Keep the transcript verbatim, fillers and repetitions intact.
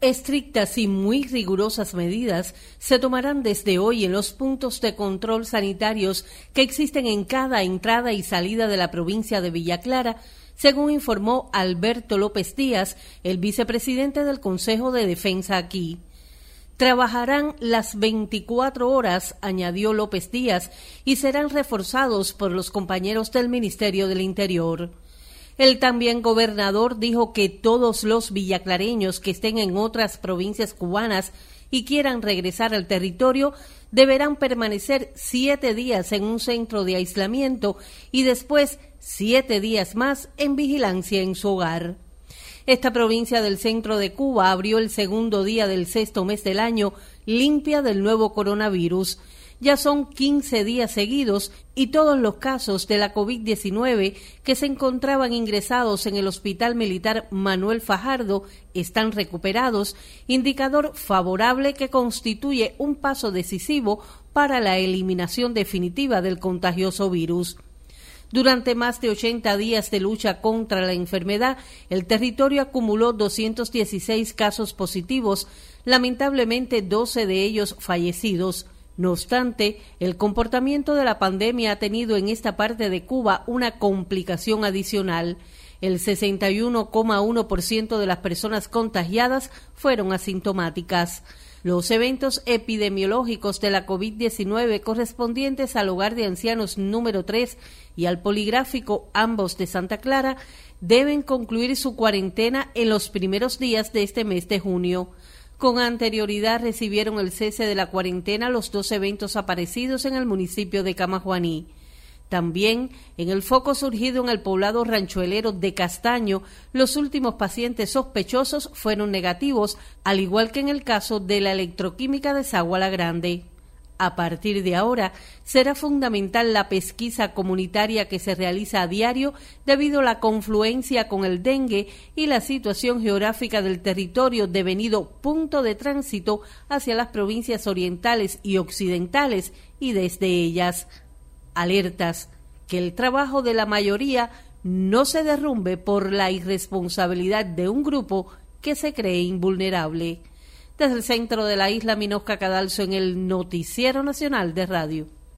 Estrictas y muy rigurosas medidas se tomarán desde hoy en los puntos de control sanitarios que existen en cada entrada y salida de la provincia de Villa Clara, según informó Alberto López Díaz, el vicepresidente del Consejo de Defensa aquí. Trabajarán las veinticuatro horas, añadió López Díaz, y serán reforzados por los compañeros del Ministerio del Interior. El también gobernador dijo que todos los villaclareños que estén en otras provincias cubanas y quieran regresar al territorio deberán permanecer siete días en un centro de aislamiento y después siete días más en vigilancia en su hogar. Esta provincia del centro de Cuba abrió el segundo día del sexto mes del año limpia del nuevo coronavirus. Ya son quince días seguidos y todos los casos de la COVID diecinueve que se encontraban ingresados en el Hospital Militar Manuel Fajardo están recuperados, indicador favorable que constituye un paso decisivo para la eliminación definitiva del contagioso virus. Durante más de ochenta días de lucha contra la enfermedad, el territorio acumuló doscientos dieciséis casos positivos, lamentablemente doce de ellos fallecidos. No obstante, el comportamiento de la pandemia ha tenido en esta parte de Cuba una complicación adicional. El sesenta y uno coma uno por ciento de las personas contagiadas fueron asintomáticas. Los eventos epidemiológicos de la COVID diecinueve correspondientes al Hogar de Ancianos número tres y al Poligráfico, ambos de Santa Clara, deben concluir su cuarentena en los primeros días de este mes de junio. Con anterioridad recibieron el cese de la cuarentena los dos eventos aparecidos en el municipio de Camajuaní. También, en el foco surgido en el poblado ranchuelero de Castaño, los últimos pacientes sospechosos fueron negativos, al igual que en el caso de la electroquímica de Sagua la Grande. A partir de ahora, será fundamental la pesquisa comunitaria que se realiza a diario debido a la confluencia con el dengue y la situación geográfica del territorio devenido punto de tránsito hacia las provincias orientales y occidentales y desde ellas. Alertas que el trabajo de la mayoría no se derrumbe por la irresponsabilidad de un grupo que se cree invulnerable. Desde el centro de la isla, Minosca Cadalso, en el Noticiero Nacional de Radio.